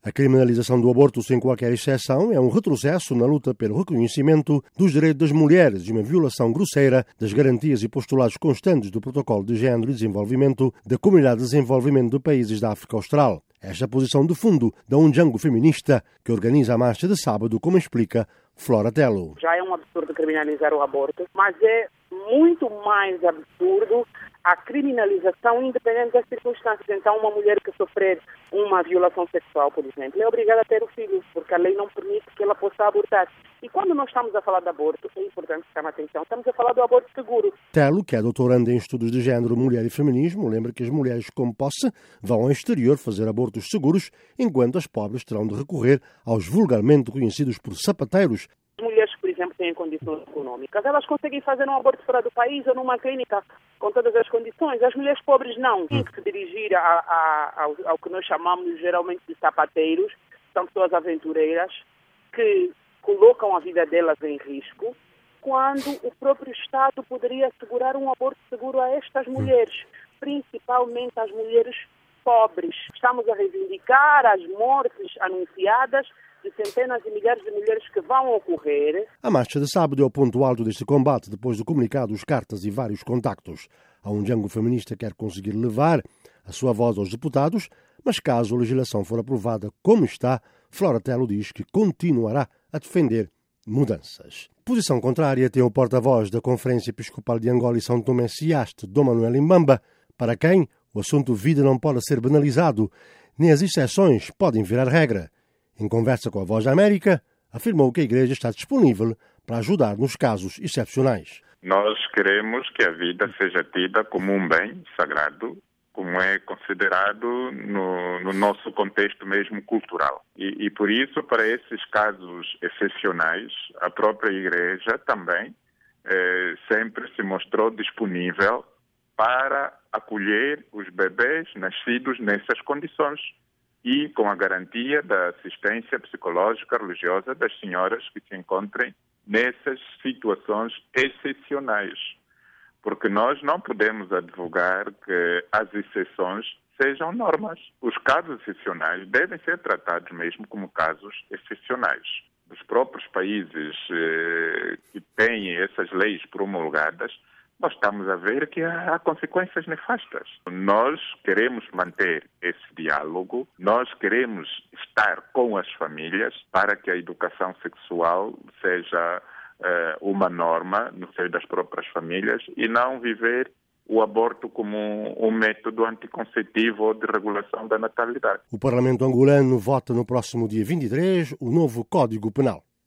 A criminalização do aborto sem qualquer exceção é um retrocesso na luta pelo reconhecimento dos direitos das mulheres e uma violação grosseira das garantias e postulados constantes do Protocolo de Género e Desenvolvimento da Comunidade de Desenvolvimento de Países da África Austral. Esta é a posição de fundo da Ondjango Feminista, que organiza a marcha de sábado, como explica Flora Tello. Já é um absurdo criminalizar o aborto, mas é muito mais absurdo a criminalização independente das circunstâncias. Então, uma mulher que sofrer uma violação sexual, por exemplo, é obrigada a ter o filho, porque a lei não permite que ela possa abortar. E quando nós estamos a falar de aborto, é importante chamar a atenção, estamos a falar do aborto seguro. Tello, que é doutoranda em estudos de género, mulher e feminismo, lembra que as mulheres com posse vão ao exterior fazer abortos seguros, enquanto as pobres terão de recorrer aos vulgarmente conhecidos por sapateiros. As mulheres que, por exemplo, têm condições econômicas, elas conseguem fazer um aborto fora do país ou numa clínica com todas as condições. As mulheres pobres não. Têm que se dirigir ao que nós chamamos geralmente de sapateiros. São pessoas aventureiras que colocam a vida delas em risco, quando o próprio Estado poderia assegurar um aborto seguro a estas mulheres, principalmente às mulheres pobres. Estamos a reivindicar as mortes anunciadas de centenas de milhares de mulheres que vão ocorrer. A marcha de sábado é o ponto alto deste combate, depois do comunicado, os cartas e vários contactos. A Ondjango Feminista quer conseguir levar a sua voz aos deputados, mas caso a legislação for aprovada como está, Flora Tello diz que continuará a defender mudanças. Posição contrária tem o porta-voz da Conferência Episcopal de Angola e São Tomé Siaste, Dom Manuel Mbamba, para quem o assunto vida não pode ser banalizado, nem as exceções podem virar regra. Em conversa com a Voz da América, afirmou que a Igreja está disponível para ajudar nos casos excepcionais. Nós queremos que a vida seja tida como um bem sagrado, como é considerado no nosso contexto mesmo cultural. E por isso, para esses casos excepcionais, a própria Igreja também sempre se mostrou disponível para acolher os bebês nascidos nessas condições e com a garantia da assistência psicológica religiosa das senhoras que se encontrem nessas situações excepcionais. Porque nós não podemos advogar que as exceções sejam normas. Os casos excepcionais devem ser tratados mesmo como casos excepcionais. Os próprios países que têm essas leis promulgadas, nós estamos a ver que há consequências nefastas. Nós queremos manter esse diálogo, nós queremos estar com as famílias para que a educação sexual seja uma norma no seio das próprias famílias e não viver o aborto como um método anticonceptivo ou de regulação da natalidade. O Parlamento angolano vota no próximo dia 23 o novo Código Penal.